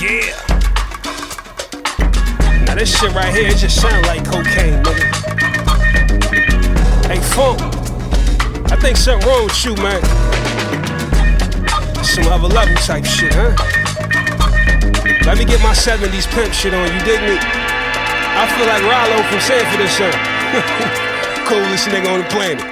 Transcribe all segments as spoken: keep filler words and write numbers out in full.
Yeah. Now this shit right here, it just sound like cocaine, nigga. Hey, Funk, I think something wrong with you, man. Some other level type shit, huh? Let me get my seventies pimp shit on, you dig me? I feel like Rollo from Sanford or something. Coolest nigga on the planet.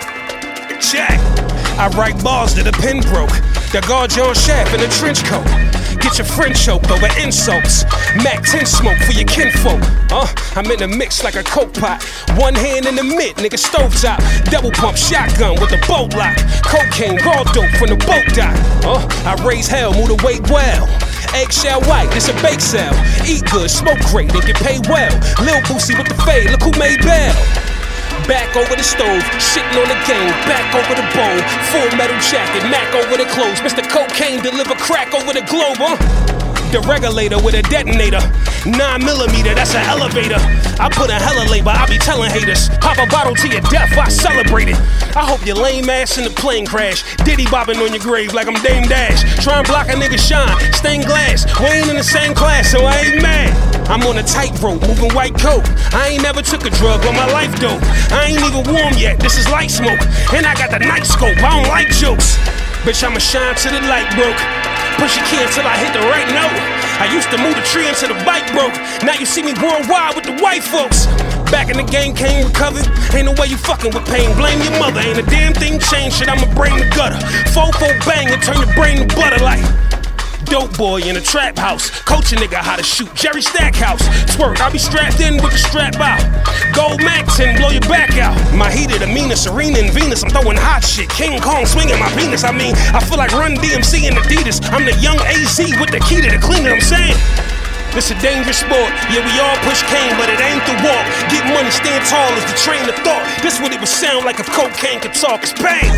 Jack, I write bars that a pen broke. That guard John Shaft in a trench coat. Get your friend choked over insults. Mac ten smoke for your kinfolk. Uh, I'm in the mix like a coke pot. One hand in the mid, nigga stovetop. Double pump shotgun with a bolt lock. Cocaine, raw dope from the boat dock. Uh, I raise hell, move the weight well. Eggshell white, this a bake sale. Eat good, smoke great, and get paid well. Lil Boosie with the fade, look who made bail. Back over the stove, shitting on the game, back over the bowl. Full metal jacket, Mac over the clothes. Mister Cocaine deliver crack over the globe, huh? The regulator with a detonator. Nine millimeter, that's an elevator. I put a hella labor, I be telling haters. Pop a bottle to your death, I celebrate it. I hope your lame ass in the plane crash. Diddy bobbing on your grave like I'm Dame Dash. Try and block a nigga shine, stained glass. We ain't in the same class, so I ain't mad. I'm on a tightrope, moving white coat. I ain't never took a drug on my life though. I ain't even warm yet, this is light smoke. And I got the night scope, I don't like jokes. Bitch, I'ma shine till the light broke. Push your key until I hit the right note. I used to move the tree until the bike broke. Now you see me worldwide with the white folks. Back in the game, came recovered. Ain't no way you fucking with pain. Blame your mother. Ain't a damn thing changed. Shit, I'ma bring the gutter. Fofo bang and turn your brain to butter like dope boy in a trap house. Coach a nigga how to shoot. Jerry Stackhouse. Twerk, I be strapped in with the strap out. Gold Max and blow your back out. My heater, the meanest, Serena and Venus. I'm throwing hot shit. King Kong swinging my penis. I mean, I feel like Run D M C and Adidas. I'm the young A Z with the key to the cleaner. I'm saying, this a dangerous sport. Yeah, we all push cane, but it ain't the walk. Get money, stand tall is the train of thought. This what it would sound like if cocaine could talk. It's pain.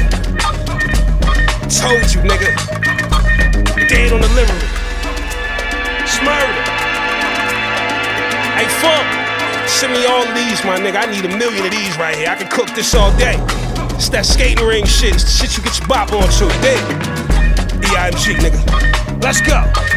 Told you, nigga. Dead on delivery. Smurder. Hey, Funk, send me all these, my nigga. I need a million of these right here. I can cook this all day. It's that skating ring shit. It's the shit you get your bop on to. Dig? E I M G, nigga. Let's go.